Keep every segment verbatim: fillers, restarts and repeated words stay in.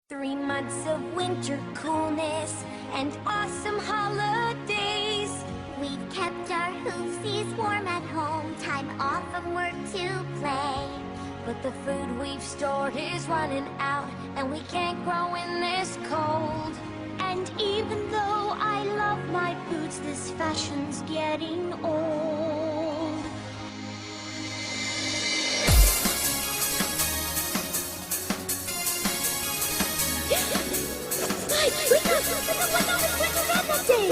Three months of winter coolness and awesome holidays. We've kept our hoofsies warm at home, time off from work to play. But the food we've stored is running out, and we can't grow in this cold. And even though I love my boots, this fashion's getting old. Mike, wake up! Wake up! It's Winter Wrap-Up Day!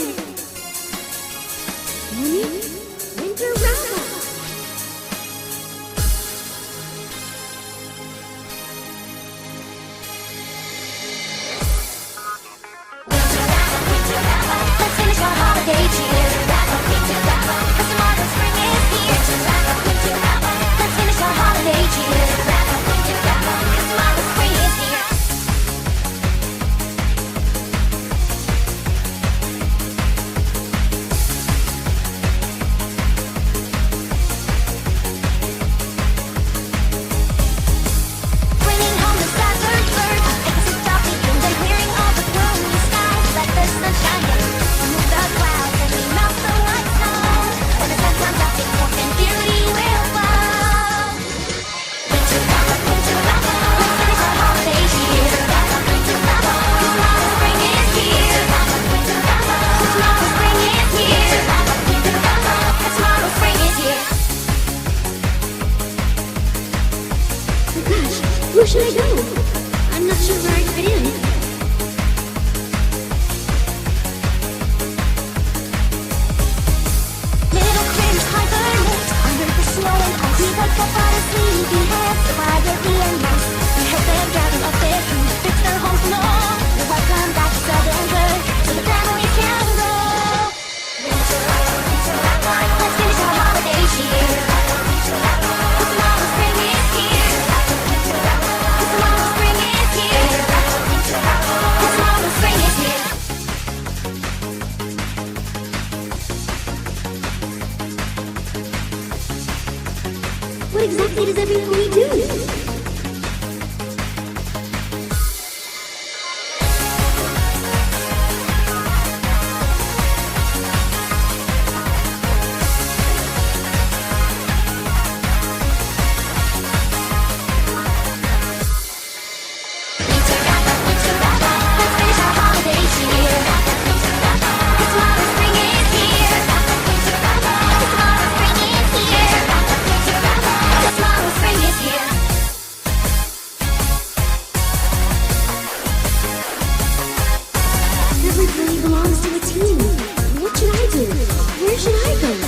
Morning, Winter Wrap-Up! Let's finish our holiday cheer. Winter Wrap-Up, 'cause tomorrow spring is here. Winter Wrap-Up, let's finish our holiday cheer. Winter Wrap-Up, 'cause tomorrow spring is here. Bringing home the scattered birds, eggs and toffee and then clearing all the gloomy skies. Let the sunshine in, remove the clouds and we melt the white snow. When the sun comes up, it's warmth and beauty will flow. Winter Wrap-Up, Winter Wrap-Up, let's finish our holiday cheer. Winter Wrap-Up, 'cause tomorrow spring is here. Winter Wrap-Up, 'cause tomorrow spring is here. Winter Wrap-Up, 'cause tomorrow spring is here. Oh gosh, where should I go? I'm not sure where I'd fit in. Little critters hibernate under the snow and ice. We wake up out of sleepyheads quietly and nice. We help them gather up their food, fix their homes and all. We welcome back to September, so the families can roll. Winter Wrap-Up, Winter Wrap-Up, let's finish our holiday cheer. Winter Wrap-Up, 'cause tomorrow spring is here. Winter Wrap-Up, 'cause tomorrow spring is here. Winter Wrap-Up, 'cause tomorrow spring is here. What exactly does everyone we do? Winter Wrap-Up, Winter Wrap-Up, let's finish our holiday cheer. Winter Wrap-Up, 'cause tomorrow spring is here. Winter Wrap-Up, 'cause tomorrow spring is here. Winter Wrap-Up, 'cause tomorrow spring is here. Everybody belongs to a team. What should I do? Where should I go?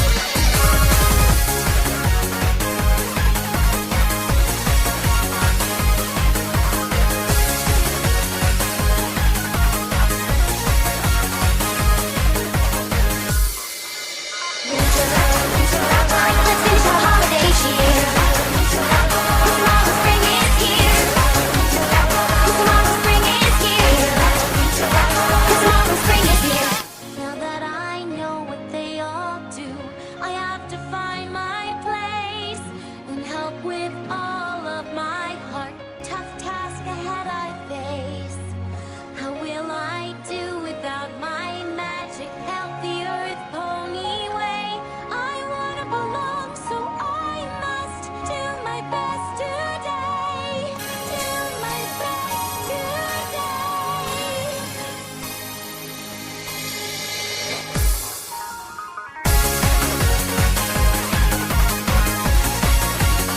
Winter Wrap-Up, Winter Wrap-Up, let's finish our holiday cheer. Winter Wrap-Up, 'cause tomorrow spring is here. Winter Wrap-Up, 'cause tomorrow spring is here. Winter Wrap-Up, 'cause tomorrow spring is here. Now that I know what they all do, I have to find my place and help with all of my heart. Tough task ahead I face. How will I do without my magic? Help the earth pony way. I wanna belong, so I must do my best today. Do my best today.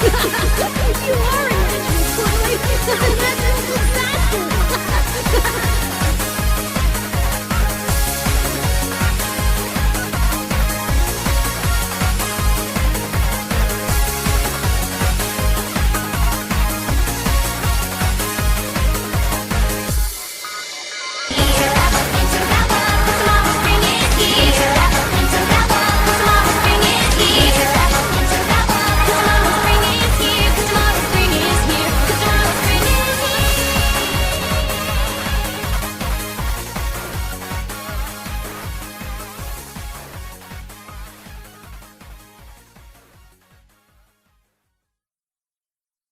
You are an original, totally. That's a disaster.